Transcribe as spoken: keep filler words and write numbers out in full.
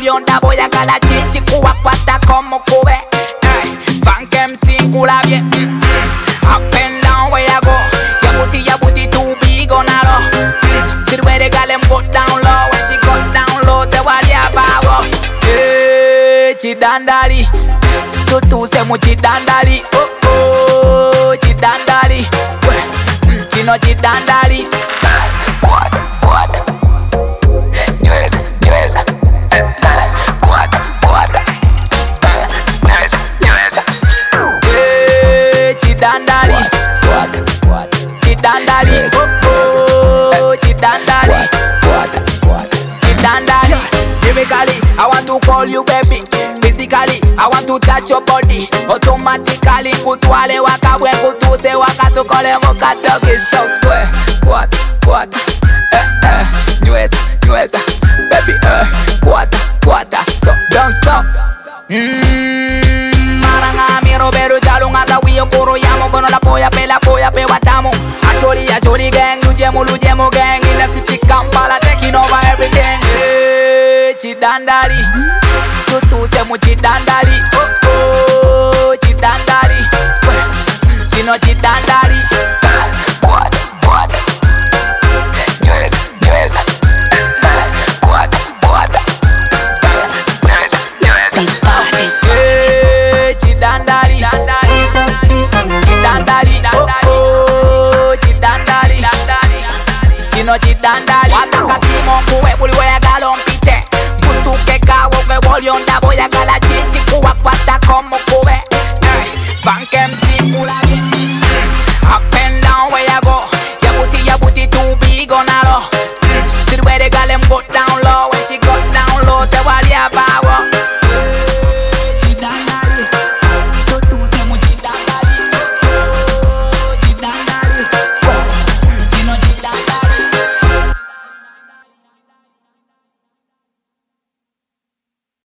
lyonda boyagala chichi kuwakwata como kube. Hey, funk M C nkulabye. Mm, mm. Up and down where you go. Your booty, your booty too big on a low. Mm, see the way the girl them put down low. When she got down low, te wali abawo. Hey, chidandali. Tutu se mu chidandali. Oh oh, chidandali. Mm, chino chidandali. Quat, quat. Nyweza, nyweza. Quat, quat. Nyweza, nyweza. Hey, chidandali. Quat, quat. Chidandali. Oh oh, chidandali. Quat, quat. Chidandali. Chemically, I want to call you baby. Physically, I want to touch your body. Automatically, kutwale waka bwe kutuse waka tukole moka doggy so kwe. Quat, quat. Eh eh, nyweza, nyweza. Baby eh, quata, quata. So don't stop. Mmm, maranga mi roberu jalunga da wiyo koro yamo kono la poya pe la poya pe watamu. Acholi acholi gang, lujemu lujemu gang. In the city Kampala taking over everything. Hey, chidandali. Tutu se mu chidandali.